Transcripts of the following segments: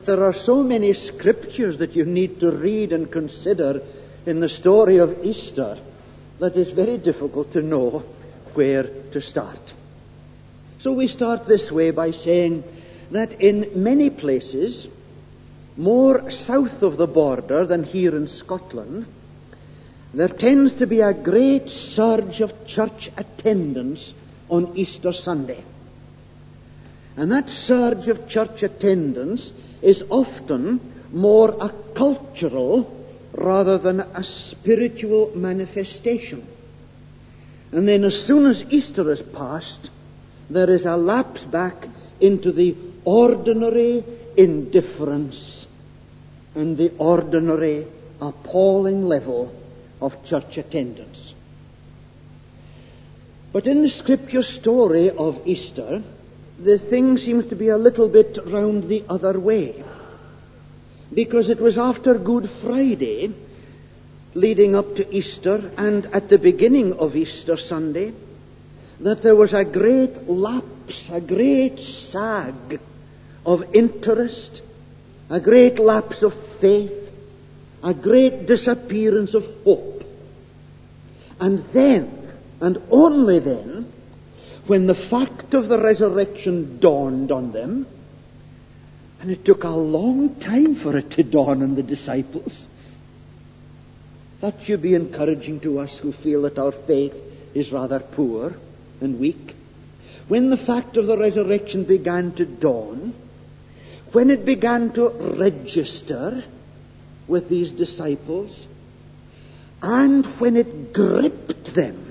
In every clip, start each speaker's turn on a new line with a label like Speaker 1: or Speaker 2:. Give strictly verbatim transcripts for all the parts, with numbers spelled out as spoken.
Speaker 1: There are so many scriptures that you need to read and consider in the story of Easter that it's very difficult to know where to start. So we start this way by saying that in many places, more south of the border than here in Scotland, there tends to be a great surge of church attendance on Easter Sunday. And that surge of church attendance is often more a cultural rather than a spiritual manifestation. And then as soon as Easter is past, there is a lapse back into the ordinary indifference and the ordinary appalling level of church attendance. But in the scripture story of Easter, the thing seems to be a little bit round the other way. Because it was after Good Friday, leading up to Easter, and at the beginning of Easter Sunday, that there was a great lapse, a great sag of interest, a great lapse of faith, a great disappearance of hope. And then, and only then, when the fact of the resurrection dawned on them, and it took a long time for it to dawn on the disciples. That should be encouraging to us who feel that our faith is rather poor and weak. When the fact of the resurrection began to dawn, when it began to register with these disciples, and when it gripped them,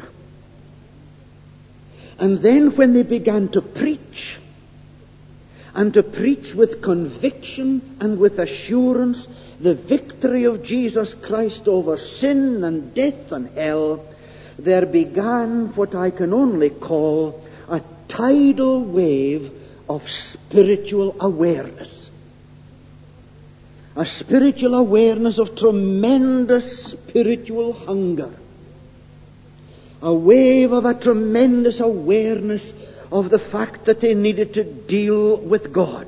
Speaker 1: and then when they began to preach, and to preach with conviction and with assurance the victory of Jesus Christ over sin and death and hell, there began what I can only call a tidal wave of spiritual awareness. A spiritual awareness of tremendous spiritual hunger. A wave of a tremendous awareness of the fact that they needed to deal with God.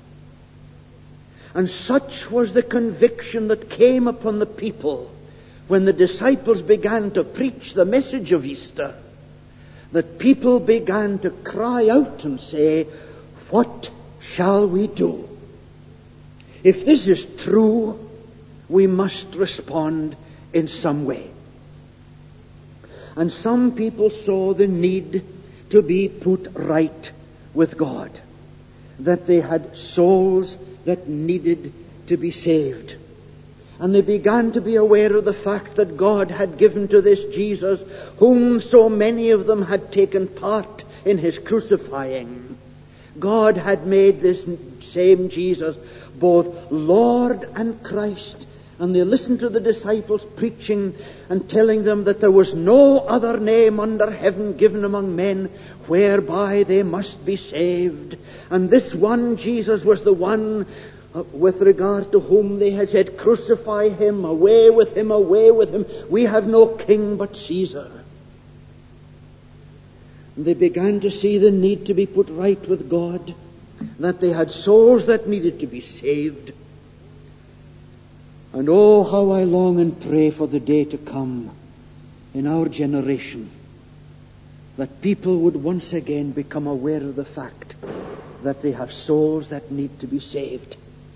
Speaker 1: And such was the conviction that came upon the people when the disciples began to preach the message of Easter, that people began to cry out and say, "What shall we do? If this is true, we must respond in some way." And some people saw the need to be put right with God, that they had souls that needed to be saved. And they began to be aware of the fact that God had given to this Jesus, whom so many of them had taken part in his crucifying. God had made this same Jesus both Lord and Christ. And they listened to the disciples preaching and telling them that there was no other name under heaven given among men whereby they must be saved. And this one Jesus was the one uh, with regard to whom they had said, "Crucify him, away with him, away with him. We have no king but Caesar." And they began to see the need to be put right with God, that they had souls that needed to be saved. And oh, how I long and pray for the day to come in our generation, that people would once again become aware of the fact that they have souls that need to be saved.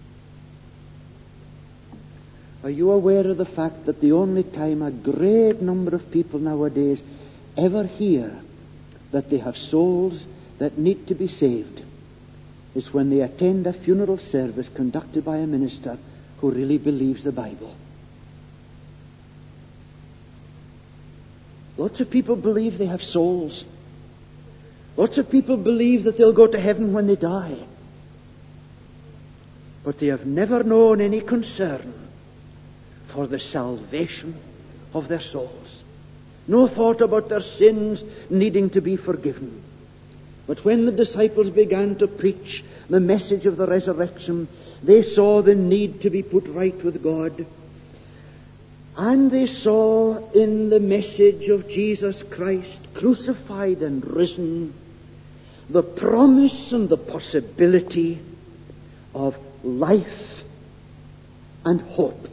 Speaker 1: Are you aware of the fact that the only time a great number of people nowadays ever hear that they have souls that need to be saved is when they attend a funeral service conducted by a minister who really believes the Bible? Lots of people believe they have souls. Lots of people believe that they'll go to heaven when they die. But they have never known any concern for the salvation of their souls. No thought about their sins needing to be forgiven. But when the disciples began to preach the message of the resurrection, they saw the need to be put right with God. And they saw in the message of Jesus Christ, crucified and risen, the promise and the possibility of life and hope.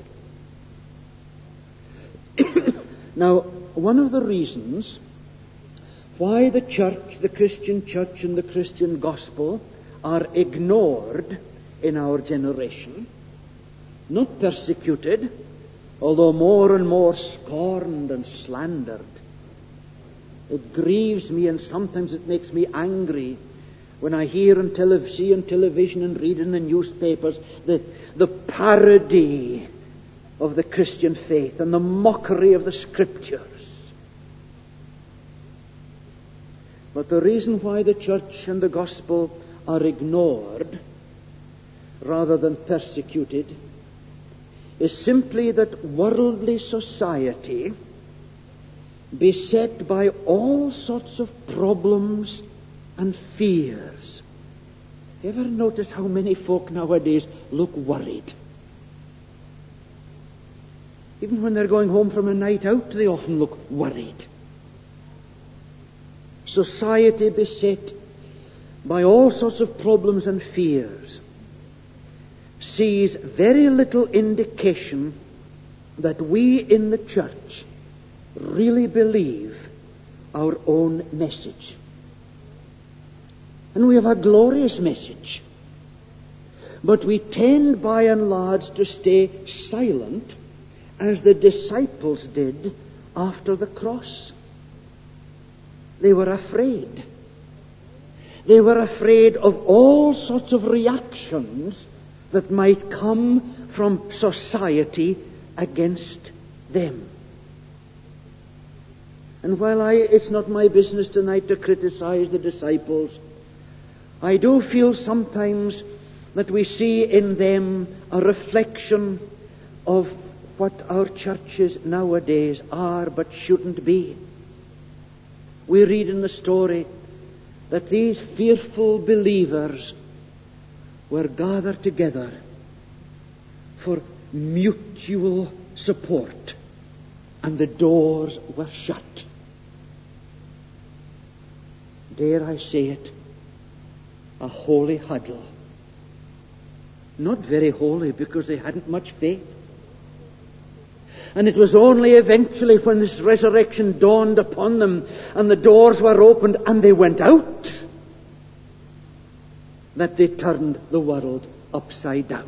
Speaker 1: Now, one of the reasons why the church, the Christian church and the Christian gospel are ignored in our generation, not persecuted, although more and more scorned and slandered. It grieves me, and sometimes it makes me angry when I hear and tele- see on television and read in the newspapers the, the parody of the Christian faith and the mockery of the Scriptures. But the reason why the church and the gospel are ignored rather than persecuted is simply that worldly society, beset by all sorts of problems and fears. Ever notice how many folk nowadays look worried? Even when they're going home from a night out, they often look worried. Society beset by all sorts of problems and fears sees very little indication that we in the church really believe our own message. And we have a glorious message. But we tend by and large to stay silent as the disciples did after the cross. They were afraid. They were afraid of all sorts of reactions that might come from society against them. And while I, it's not my business tonight to criticize the disciples, I do feel sometimes that we see in them a reflection of what our churches nowadays are but shouldn't be. We read in the story that these fearful believers were gathered together for mutual support, and the doors were shut. Dare I say it, a holy huddle. Not very holy, because they hadn't much faith. And it was only eventually when this resurrection dawned upon them and the doors were opened and they went out that they turned the world upside down.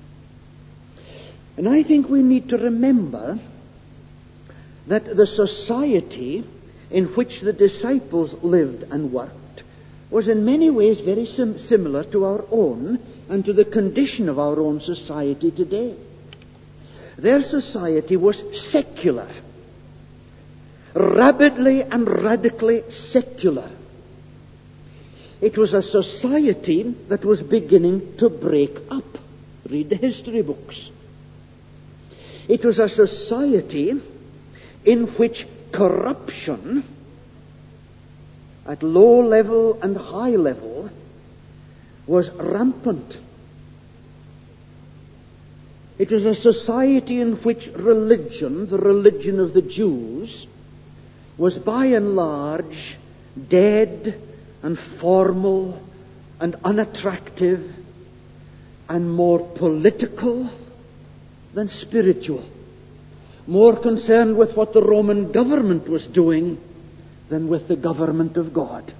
Speaker 1: And I think we need to remember that the society in which the disciples lived and worked was in many ways very sim- similar to our own and to the condition of our own society today. Their society was secular, rabidly and radically secular. It was a society that was beginning to break up. Read the history books. It was a society in which corruption at low level and high level was rampant. It was a society in which religion, the religion of the Jews, was by and large dead and formal and unattractive and more political than spiritual. More concerned with what the Roman government was doing than with the government of God.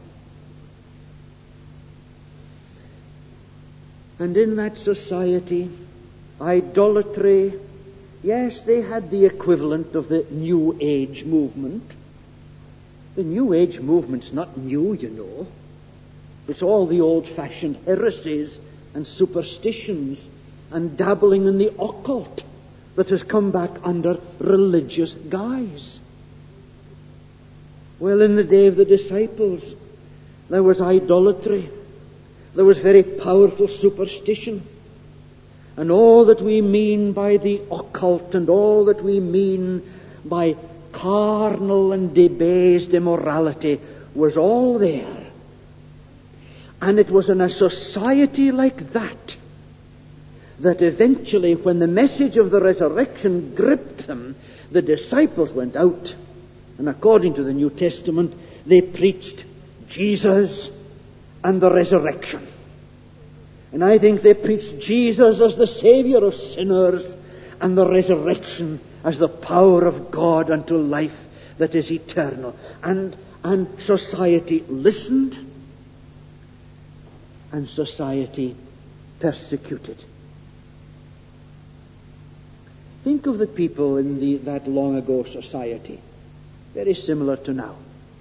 Speaker 1: And in that society, idolatry, yes, they had the equivalent of the New Age movement. The New Age movement's not new, you know. It's all the old-fashioned heresies and superstitions and dabbling in the occult that has come back under religious guise. Well, in the day of the disciples, there was idolatry. There was very powerful superstition. And all that we mean by the occult and all that we mean by carnal and debased immorality was all there. And it was in a society like that that eventually, when the message of the resurrection gripped them, the disciples went out, and according to the New Testament, they preached Jesus and the resurrection. And I think they preached Jesus as the Savior of sinners and the resurrection as the power of God unto life that is eternal. And, and society listened, and society persecuted. Think of the people in the, that long ago society, very similar to now.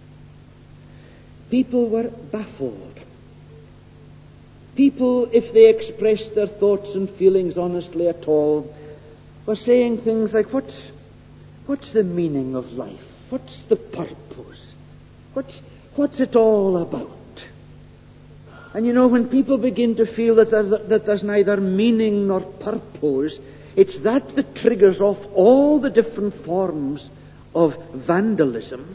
Speaker 1: People were baffled. People, if they expressed their thoughts and feelings honestly at all, were saying things like, what's, what's the meaning of life? What's the purpose? What's, what's it all about? And you know, when people begin to feel that there's, that there's neither meaning nor purpose, it's that that triggers off all the different forms of vandalism.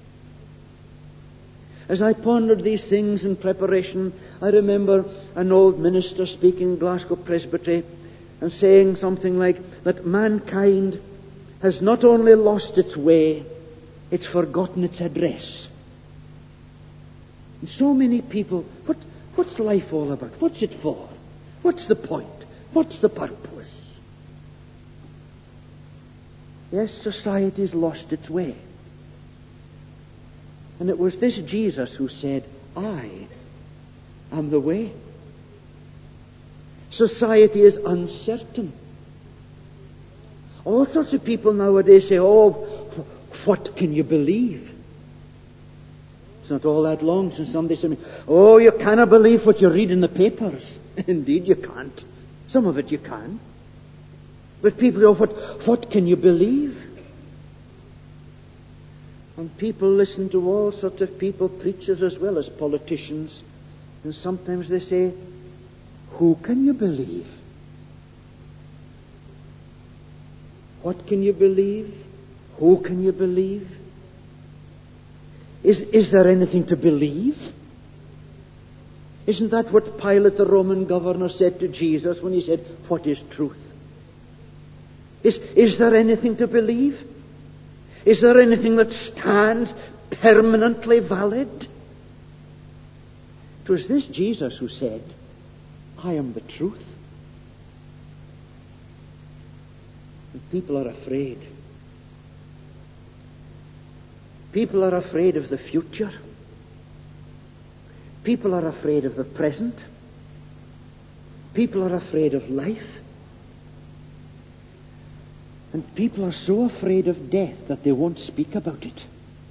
Speaker 1: As I pondered these things in preparation, I remember an old minister speaking in Glasgow Presbytery and saying something like that mankind has not only lost its way, it's forgotten its address. And so many people, what, what's life all about? What's it for? What's the point? What's the purpose? Yes, society's lost its way. And it was this Jesus who said, I am the way. Society is uncertain. All sorts of people nowadays say, oh, what can you believe? It's not all that long since somebody said to me, oh, you cannot believe what you read in the papers. Indeed, you can't. Some of it you can. But people go, what, what can you believe? And people listen to all sorts of people, preachers as well as politicians. And sometimes they say, who can you believe? What can you believe? Who can you believe? Is, is there anything to believe? Isn't that what Pilate, the Roman governor, said to Jesus when he said, what is truth? Is, is there anything to believe? Is there anything that stands permanently valid? It was this Jesus who said, I am the truth. And people are afraid. People are afraid of the future. People are afraid of the present. People are afraid of life. And people are so afraid of death that they won't speak about it.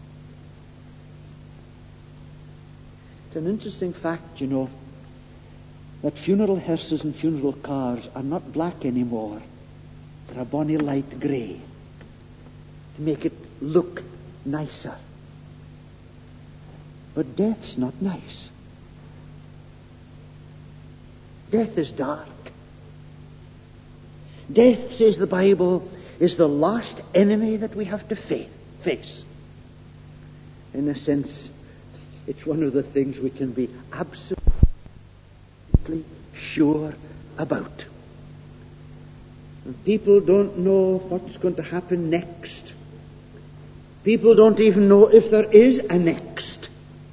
Speaker 1: It's an interesting fact, you know, that funeral hearses and funeral cars are not black anymore. They're a bonny light grey to make it look nicer. But death's not nice. Death is dark. Death, says the Bible, is the last enemy that we have to face. In a sense, it's one of the things we can be absolutely sure about. And people don't know what's going to happen next. People don't even know if there is a next.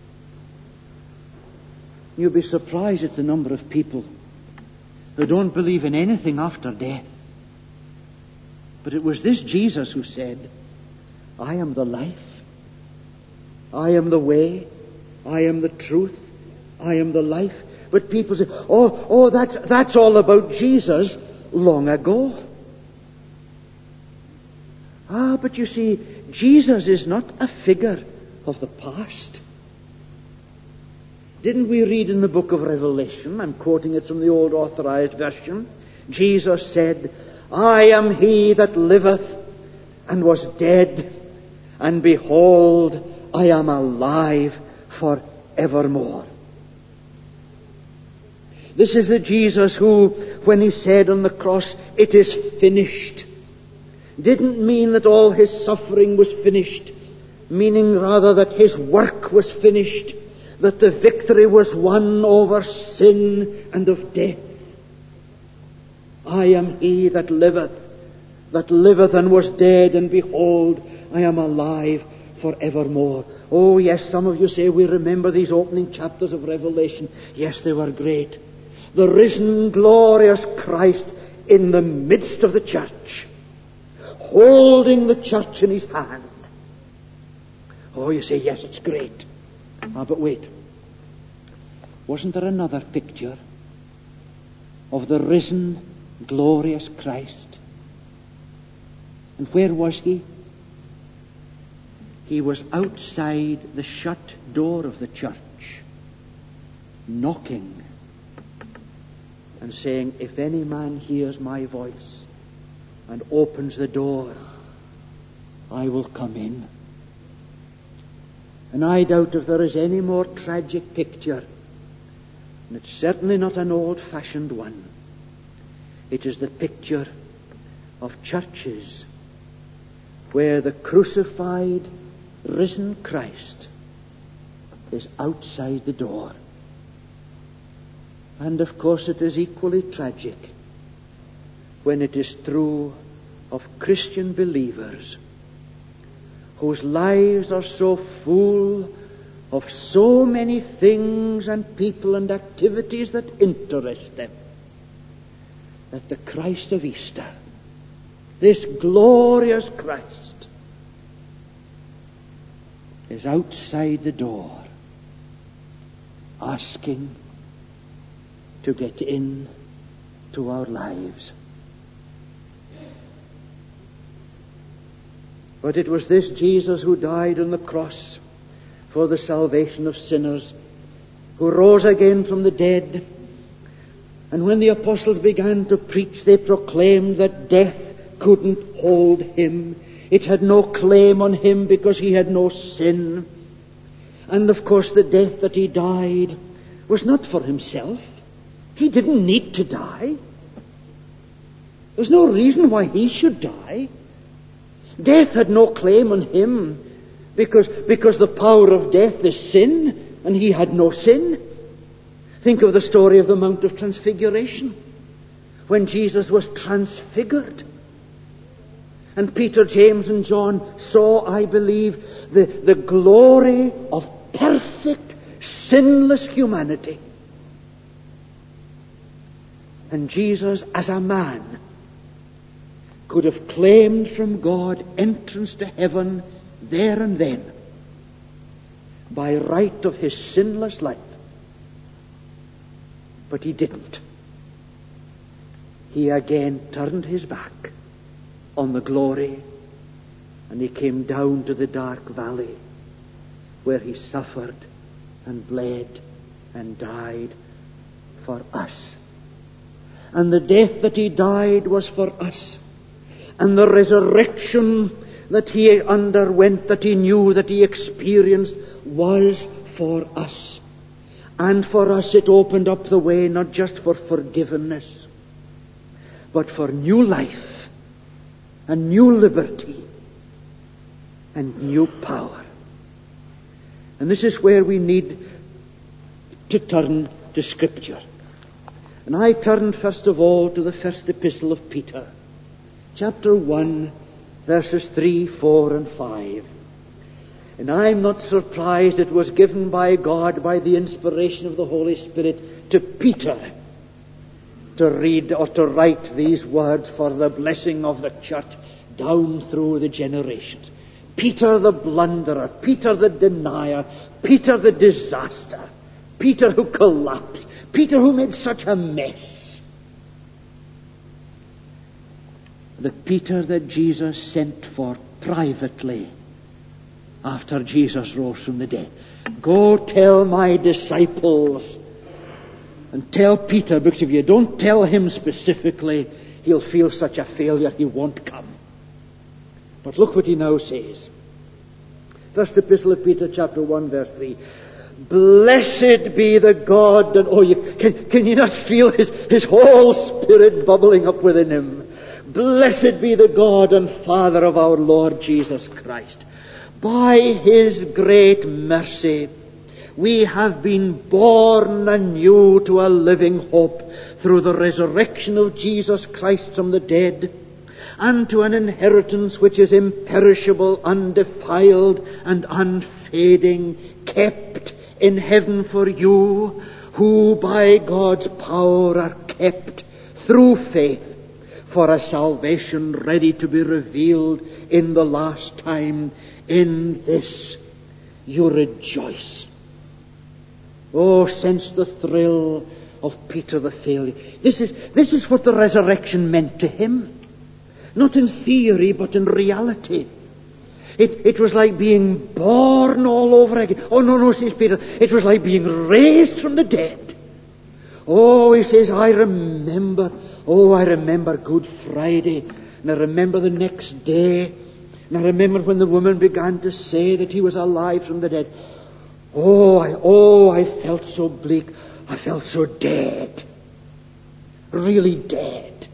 Speaker 1: You'll be surprised at the number of people who don't believe in anything after death. But it was this Jesus who said, I am the life, I am the way, I am the truth, I am the life. But people say, oh, oh, that's, that's all about Jesus long ago. Ah, but you see, Jesus is not a figure of the past. Didn't we read in the book of Revelation, I'm quoting it from the old authorized version, Jesus said, I am he that liveth and was dead, and behold, I am alive for evermore. This is the Jesus who, when he said on the cross, it is finished, didn't mean that all his suffering was finished, meaning rather that his work was finished, that the victory was won over sin and of death. I am he that liveth, that liveth and was dead, and behold, I am alive for evermore. Oh yes, some of you say we remember these opening chapters of Revelation. Yes, they were great. the risen, glorious Christ in the midst of the church, holding the church in his hand. Oh, you say, yes, it's great. Ah, but wait. Wasn't there another picture of the risen, glorious Christ? And where was he? He was outside the shut door of the church, knocking and saying, if any man hears my voice and opens the door, I will come in. And I doubt if there is any more tragic picture, and it's certainly not an old-fashioned one. It is the picture of churches where the crucified, risen Christ is outside the door. And of course it is equally tragic when it is true of Christian believers whose lives are so full of so many things and people and activities that interest them, that the Christ of Easter, this glorious Christ, is outside the door, asking to get in to our lives. But it was this Jesus who died on the cross for the salvation of sinners, who rose again from the dead. And when the apostles began to preach, they proclaimed that death couldn't hold him. It had no claim on him because he had no sin. And of course the death that he died was not for himself. He didn't need to die. There's no reason why he should die. Death had no claim on him because, because the power of death is sin, and he had no sin. Think of the story of the Mount of Transfiguration, when Jesus was transfigured. And Peter, James, and John saw, I believe, the, the glory of perfect, sinless humanity. And Jesus, as a man, could have claimed from God entrance to heaven there and then by right of his sinless life. But he didn't. He again turned his back on the glory, and he came down to the dark valley where he suffered and bled and died for us. And the death that he died was for us. And the resurrection that he underwent, that he knew, that he experienced, was for us. And for us it opened up the way not just for forgiveness, but for new life and new liberty and new power. And this is where we need to turn to Scripture. And I turn first of all to the first epistle of Peter, chapter one, verses three, four, and five. And I'm not surprised it was given by God, by the inspiration of the Holy Spirit, to Peter to read or to write these words for the blessing of the church down through the generations. Peter the blunderer, Peter the denier, Peter the disaster, Peter who collapsed, Peter who made such a mess. The Peter that Jesus sent for privately after Jesus rose from the dead. Go tell my disciples. And tell Peter, because if you don't tell him specifically, he'll feel such a failure he won't come. But look what he now says. First Epistle of Peter, chapter one, verse three. Blessed be the God, and oh, you, can, can you not feel his, his whole spirit bubbling up within him? Blessed be the God and Father of our Lord Jesus Christ. By his great mercy, we have been born anew to a living hope through the resurrection of Jesus Christ from the dead, and to an inheritance which is imperishable, undefiled, and unfading, kept in heaven for you, who by God's power are kept through faith for a salvation ready to be revealed in the last time. In this you rejoice. Oh, sense the thrill of Peter the failure. This is, this is what the resurrection meant to him. Not in theory, but in reality. It, it was like being born all over again. Oh, no, no, says Peter. It was like being raised from the dead. Oh, he says, I remember. Oh, I remember Good Friday. And I remember the next day. And I remember when the woman began to say that he was alive from the dead. Oh, I, oh, I felt so bleak. I felt so dead. Really dead.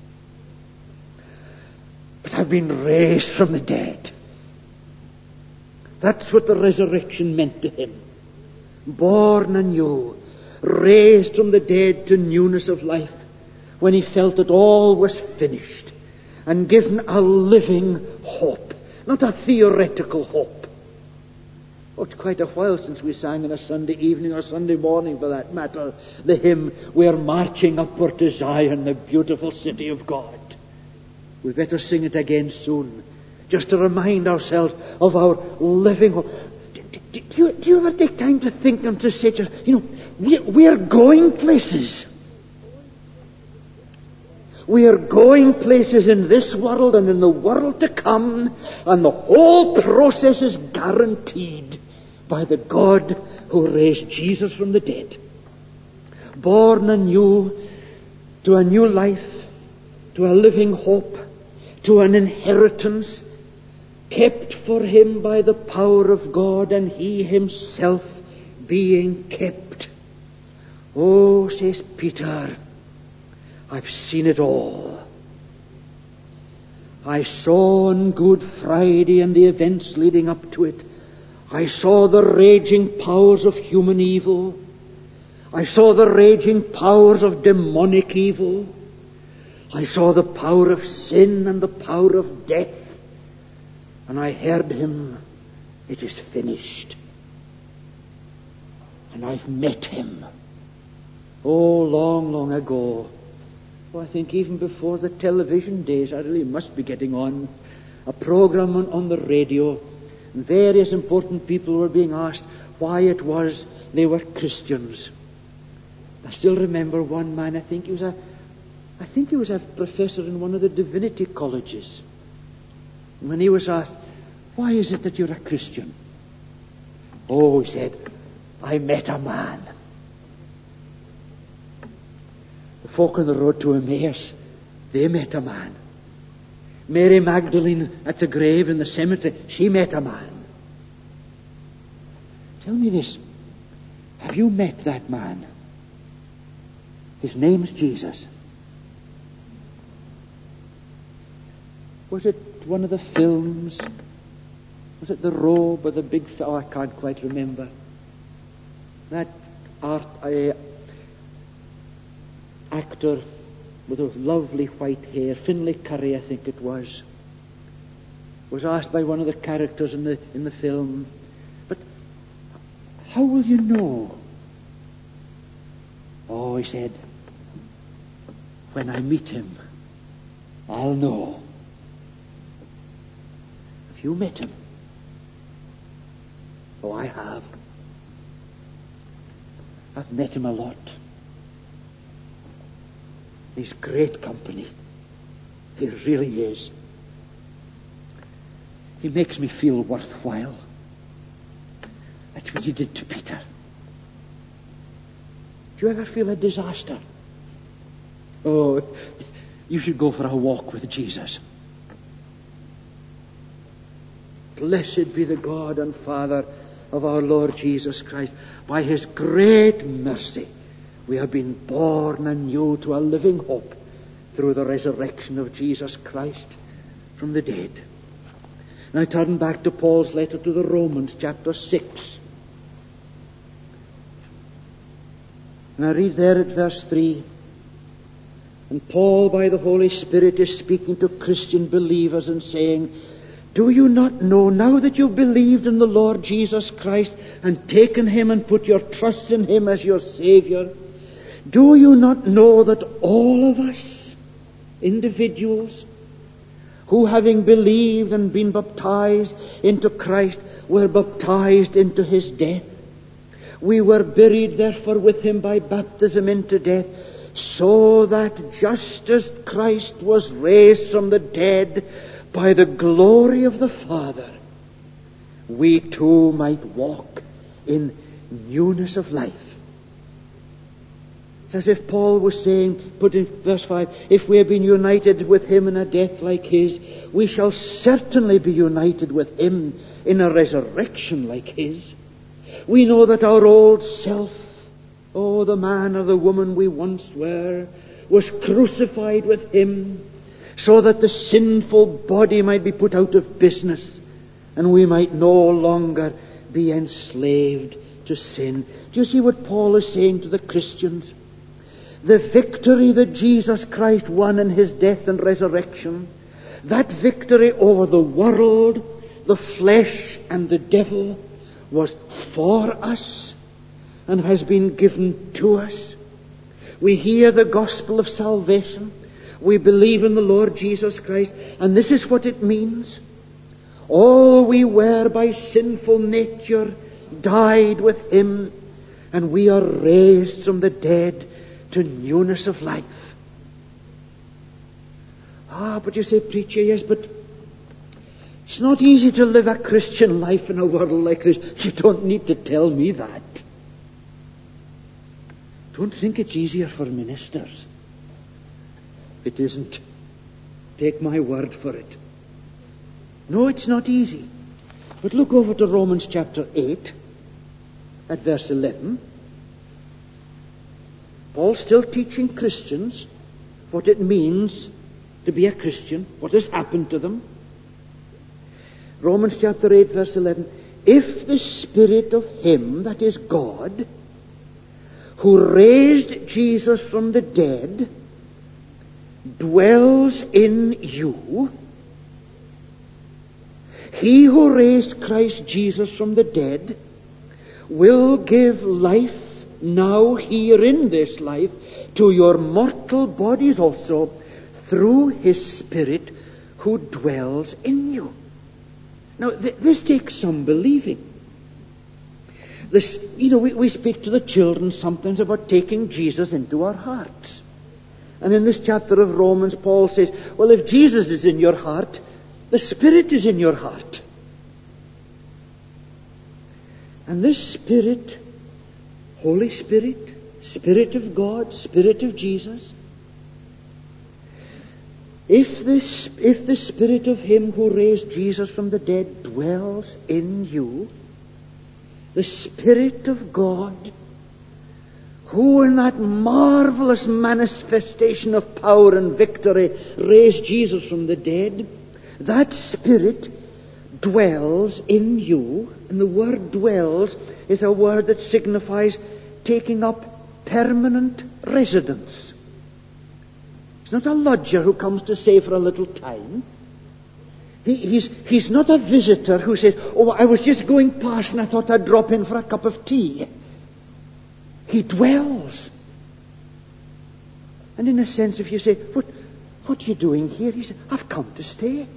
Speaker 1: But I've been raised from the dead. That's what the resurrection meant to him. Born anew, raised from the dead to newness of life, when he felt that all was finished, and given a living hope, not a theoretical hope. Oh, it's quite a while since we sang on a Sunday evening or Sunday morning, for that matter, the hymn, "We're marching upward to Zion, the beautiful city of God." We better sing it again soon, just to remind ourselves of our living hope. Do, do, do, you, do you ever take time to think and to say, just, you know, we, we're going places. We are going places in this world and in the world to come, and the whole process is guaranteed by the God who raised Jesus from the dead. Born anew to a new life, to a living hope, to an inheritance, kept for him by the power of God, and he himself being kept. Oh, says Peter, I've seen it all. I saw on Good Friday and the events leading up to it. I saw the raging powers of human evil. I saw the raging powers of demonic evil. I saw the power of sin and the power of death. And I heard him, it is finished. And I've met him. Oh, long, long ago. Oh, I think even before the television days, I really must be getting on. A program on, on the radio. And various important people were being asked why it was they were Christians. I still remember one man, I think he was a I think he was a professor in one of the divinity colleges. And when he was asked, why is it that you're a Christian? Oh, he said, I met a man. The folk on the road to Emmaus, they met a man. Mary Magdalene at the grave in the cemetery, she met a man. Tell me this, have you met that man? His name's Jesus. Was it one of the films? Was it The Robe or the big... Oh, I can't quite remember. That art uh, actor with those lovely white hair, Finlay Curry, I think it was, was asked by one of the characters in the in the film, but how will you know? Oh, he said, when I meet him, I'll know. You met him? Oh, I have. I've met him a lot. He's great company. He really is. He makes me feel worthwhile. That's what he did to Peter. Do you ever feel a disaster? Oh, you should go for a walk with Jesus. Blessed be the God and Father of our Lord Jesus Christ. By his great mercy, we have been born anew to a living hope through the resurrection of Jesus Christ from the dead. Now turn back to Paul's letter to the Romans, chapter six. And I read there at verse three. And Paul, by the Holy Spirit, is speaking to Christian believers and saying, Do you not know, now that you've believed in the Lord Jesus Christ and taken him and put your trust in him as your Savior, do you not know that all of us, individuals, who having believed and been baptized into Christ, were baptized into his death? We were buried therefore with him by baptism into death, so that just as Christ was raised from the dead by the glory of the Father, we too might walk in newness of life. It's as if Paul was saying, put in verse five, if we have been united with him in a death like his, we shall certainly be united with him in a resurrection like his. We know that our old self, oh, the man or the woman we once were, was crucified with him, so that the sinful body might be put out of business and we might no longer be enslaved to sin. Do you see what Paul is saying to the Christians? The victory that Jesus Christ won in his death and resurrection, that victory over the world, the flesh and the devil, was for us and has been given to us. We hear the gospel of salvation. We believe in the Lord Jesus Christ, and this is what it means. All we were by sinful nature died with him, and we are raised from the dead to newness of life. Ah, but you say, preacher, yes, but it's not easy to live a Christian life in a world like this. You don't need to tell me that. Don't think it's easier for ministers. It isn't. Take my word for it. No, it's not easy. But look over to Romans chapter eight at verse eleven. Paul's still teaching Christians what it means to be a Christian, what has happened to them. Romans chapter eight verse eleven. If the Spirit of him, that is God, who raised Jesus from the dead, dwells in you, he who raised Christ Jesus from the dead will give life now here in this life to your mortal bodies also through his Spirit who dwells in you. Now, th- this takes some believing. This, you know, we, we speak to the children sometimes about taking Jesus into our hearts. And in this chapter of Romans, Paul says, well, if Jesus is in your heart, the Spirit is in your heart. And this Spirit, Holy Spirit, Spirit of God, Spirit of Jesus, if this, if the Spirit of him who raised Jesus from the dead dwells in you, the Spirit of God, who in that marvelous manifestation of power and victory raised Jesus from the dead, that Spirit dwells in you. And the word dwells is a word that signifies taking up permanent residence. It's not a lodger who comes to stay for a little time. He, he's, he's not a visitor who says, oh, I was just going past and I thought I'd drop in for a cup of tea. He dwells. And in a sense, if you say, what, what are you doing here? He said, I've come to stay.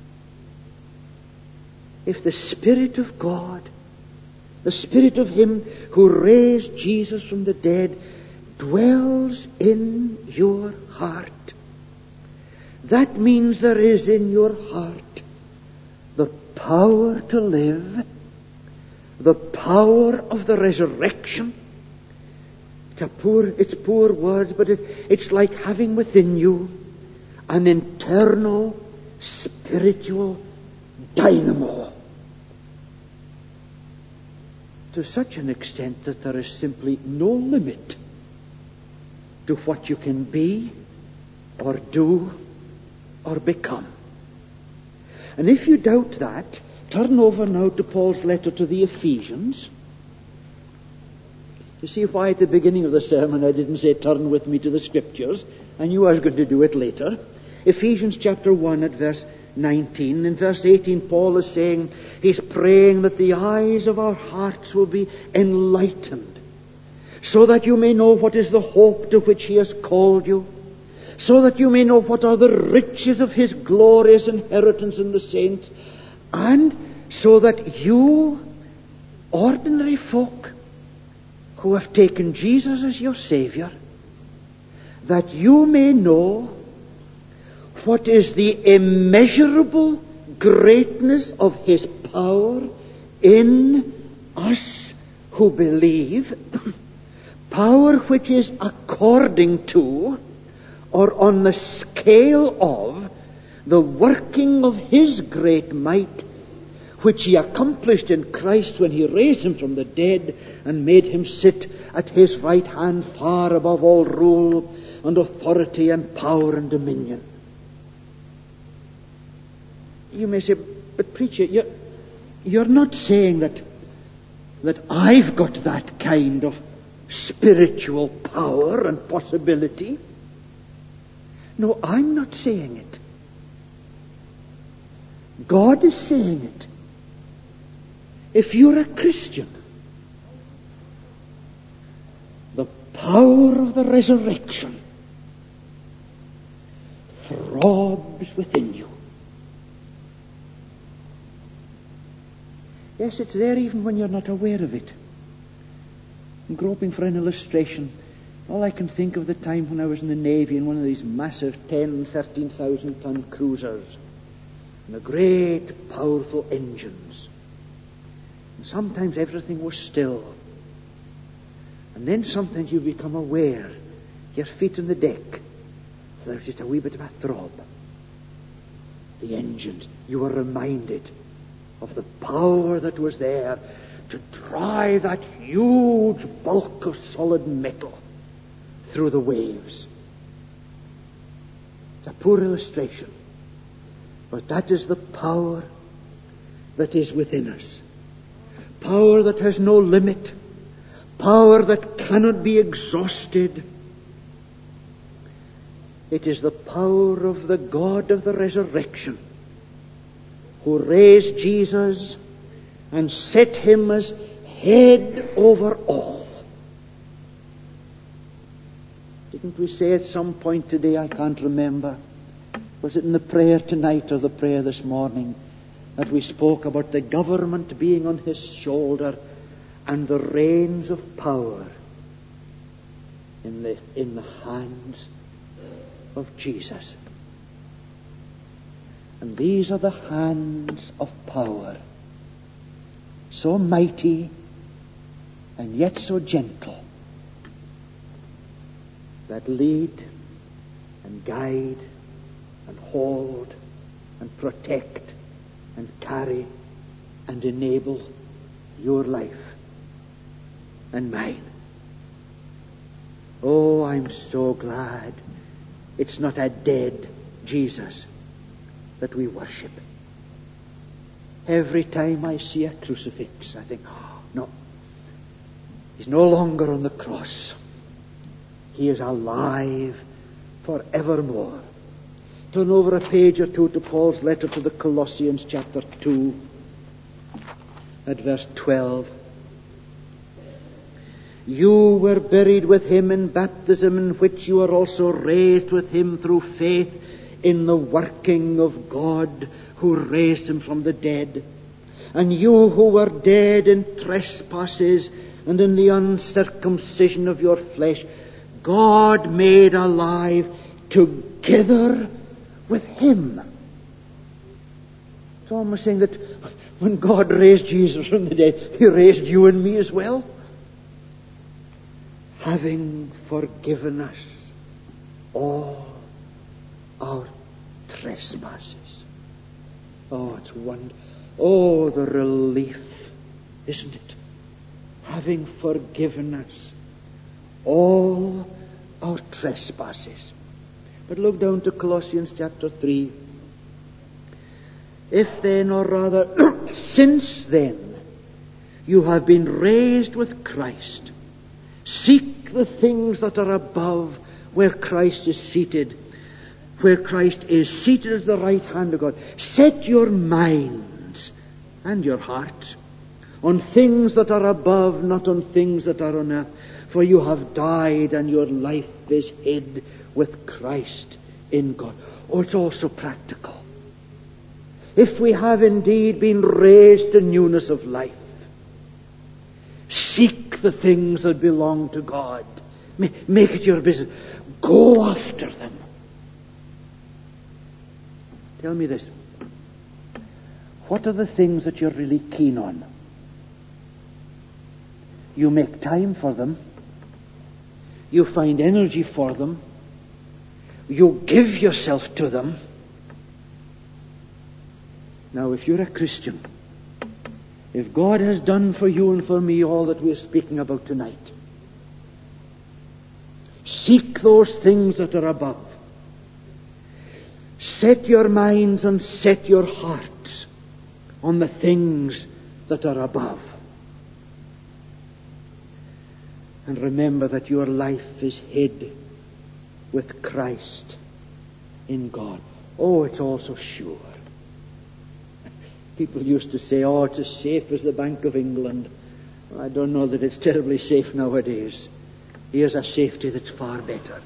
Speaker 1: If the Spirit of God, the Spirit of him who raised Jesus from the dead, dwells in your heart, that means there is in your heart the power to live, the power of the resurrection. It's, a poor, it's poor words, but it, it's like having within you an internal spiritual dynamo, to such an extent that there is simply no limit to what you can be or do or become. And if you doubt that, turn over now to Paul's letter to the Ephesians. You see why at the beginning of the sermon I didn't say turn with me to the Scriptures. I knew I was going to do it later. Ephesians chapter one at verse nineteen. In verse eighteen, Paul is saying, he's praying that the eyes of our hearts will be enlightened, so that you may know what is the hope to which he has called you, so that you may know what are the riches of his glorious inheritance in the saints, and so that you, ordinary folk, who have taken Jesus as your Savior, that you may know what is the immeasurable greatness of his power in us who believe, power which is according to, or on the scale of, the working of his great might, which he accomplished in Christ when he raised him from the dead and made him sit at his right hand far above all rule and authority and power and dominion. You may say, but preacher, you're, you're not saying that, that I've got that kind of spiritual power and possibility. No, I'm not saying it. God is saying it. If you're a Christian, the power of the resurrection throbs within you. Yes, it's there even when you're not aware of it. I'm groping for an illustration. All I can think of the time when I was in the Navy in one of these massive ten, thirteen thousand ton cruisers, and the great, powerful engines. And sometimes everything was still. And then sometimes you become aware, your feet on the deck, so there's just a wee bit of a throb. The engines, you were reminded of the power that was there to drive that huge bulk of solid metal through the waves. It's a poor illustration, but that is the power that is within us. Power that has no limit. Power that cannot be exhausted. It is the power of the God of the resurrection, who raised Jesus and set him as head over all. Didn't we say at some point today, I can't remember, was it in the prayer tonight or the prayer this morning, that we spoke about the government being on his shoulder and the reins of power in the, in the hands of Jesus. And these are the hands of power, so mighty and yet so gentle, that lead and guide and hold and protect and carry and enable your life and mine. Oh, I'm so glad it's not a dead Jesus that we worship. Every time I see a crucifix, I think, oh, no, he's no longer on the cross. He is alive forevermore. Turn over a page or two to Paul's letter to the Colossians, chapter two, at verse twelve. You were buried with him in baptism, in which you are also raised with him through faith in the working of God who raised him from the dead. And you who were dead in trespasses and in the uncircumcision of your flesh, God made alive together with him. It's almost saying that when God raised Jesus from the dead, he raised you and me as well. Having forgiven us all our trespasses. Oh, it's wonderful. Oh, the relief, isn't it? Having forgiven us all our trespasses. But look down to Colossians chapter three. If then, or rather, since then, you have been raised with Christ, seek the things that are above, where Christ is seated where Christ is seated at the right hand of God. Set your minds and your hearts on things that are above, not on things that are on earth. For you have died, and your life is hid with Christ in God. Oh, it's also practical. If we have indeed been raised to newness of life, seek the things that belong to God. Make it your business. Go after them. Tell me this. What are the things that you're really keen on? You make time for them. You find energy for them. You give yourself to them. Now, if you're a Christian, if God has done for you and for me all that we're speaking about tonight, seek those things that are above. Set your minds and set your hearts on the things that are above. And remember that your life is hid with Christ in God. Oh, it's also sure. People used to say, oh, it's as safe as the Bank of England. Well, I don't know that it's terribly safe nowadays. Here's a safety that's far better.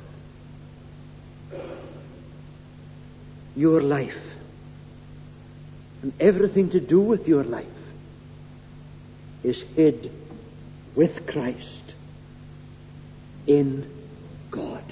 Speaker 1: Your life and everything to do with your life is hid with Christ in God.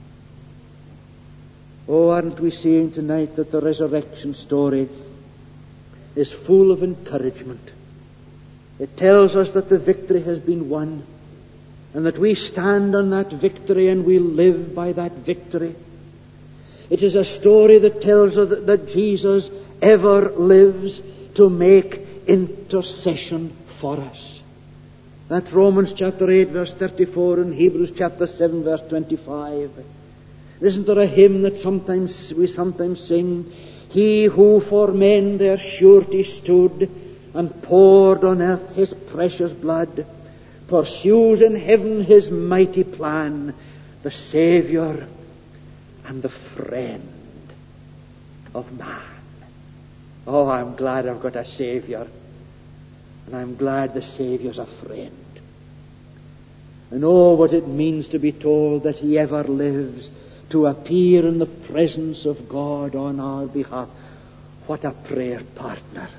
Speaker 1: Oh, aren't we seeing tonight that the resurrection story is full of encouragement? It tells us that the victory has been won, and that we stand on that victory and we live by that victory. It is a story that tells us that, that Jesus ever lives to make intercession for us. That's Romans chapter eight verse thirty-four and Hebrews chapter seven verse twenty-five. Isn't there a hymn that sometimes we sometimes sing? He who for men their surety stood and poured on earth his precious blood, pursues in heaven his mighty plan, the Saviour and the friend of man. Oh, I'm glad I've got a Saviour, and I'm glad the Saviour's a friend. And oh, what it means to be told that He ever lives to appear in the presence of God on our behalf. What a prayer partner.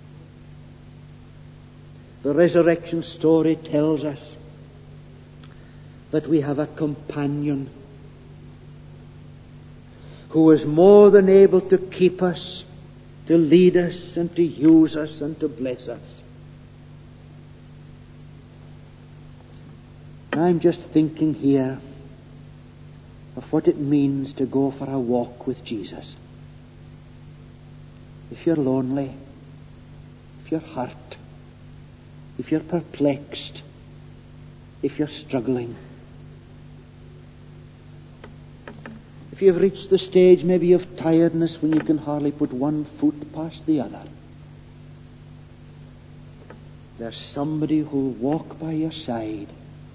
Speaker 1: The resurrection story tells us that we have a companion who is more than able to keep us, to lead us, and to use us, and to bless us. I'm just thinking here of what it means to go for a walk with Jesus. If you're lonely, if you're hurt, if you're perplexed, if you're struggling, if you've reached the stage maybe of tiredness when you can hardly put one foot past the other, there's somebody who'll walk by your side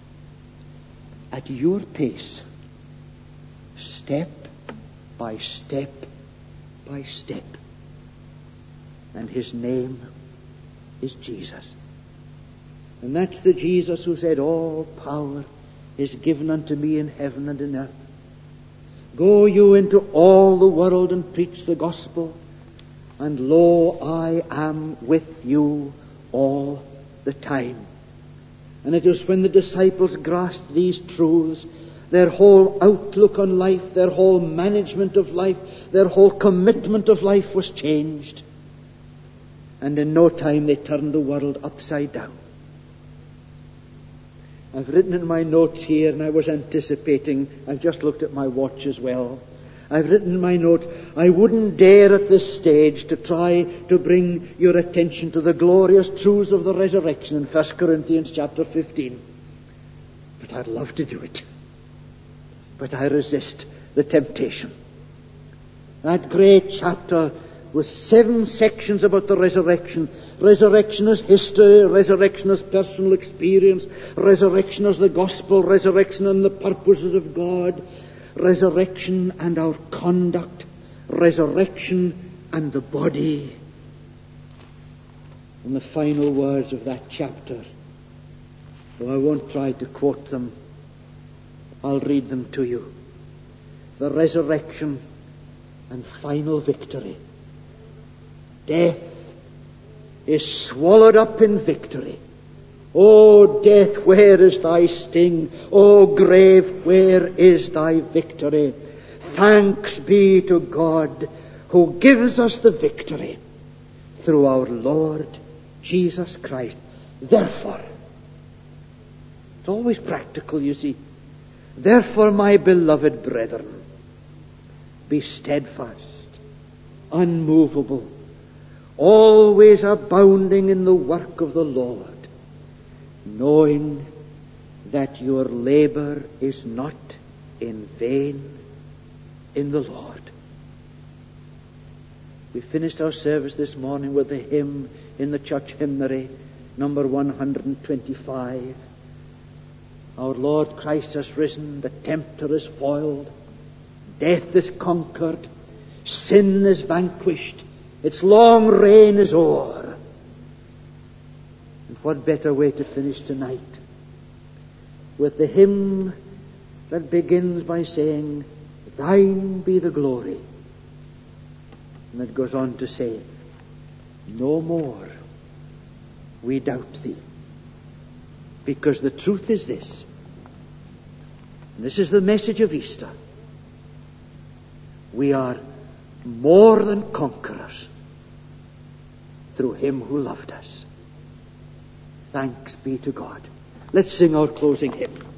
Speaker 1: at your pace, step by step by step. And His name is Jesus. And that's the Jesus who said, all power is given unto me in heaven and in earth. Go you into all the world and preach the gospel, and lo, I am with you all the time. And it was when the disciples grasped these truths, their whole outlook on life, their whole management of life, their whole commitment of life was changed. And in no time they turned the world upside down. I've written in my notes here, and I was anticipating, I've just looked at my watch as well. I've written in my notes, I wouldn't dare at this stage to try to bring your attention to the glorious truths of the resurrection in First Corinthians chapter fifteen. But I'd love to do it. But I resist the temptation. That great chapter with seven sections about the resurrection. Resurrection as history, resurrection as personal experience, resurrection as the gospel, resurrection and the purposes of God, resurrection and our conduct, resurrection and the body. And the final words of that chapter, though I won't try to quote them, I'll read them to you. The resurrection and final victory. Death is swallowed up in victory. O death, where is thy sting? O grave, where is thy victory? Thanks be to God who gives us the victory through our Lord Jesus Christ. Therefore, it's always practical, you see. Therefore, my beloved brethren, be steadfast, unmovable, always abounding in the work of the Lord, knowing that your labor is not in vain in the Lord. We finished our service this morning with a hymn in the church hymnary, number one hundred twenty-five. Our Lord Christ has risen, the tempter is foiled, death is conquered, sin is vanquished, its long reign is o'er. And what better way to finish tonight with the hymn that begins by saying, Thine be the glory. And it goes on to say, no more we doubt thee. Because the truth is this, and this is the message of Easter, we are more than conquerors through him who loved us. Thanks be to God. Let's sing our closing hymn.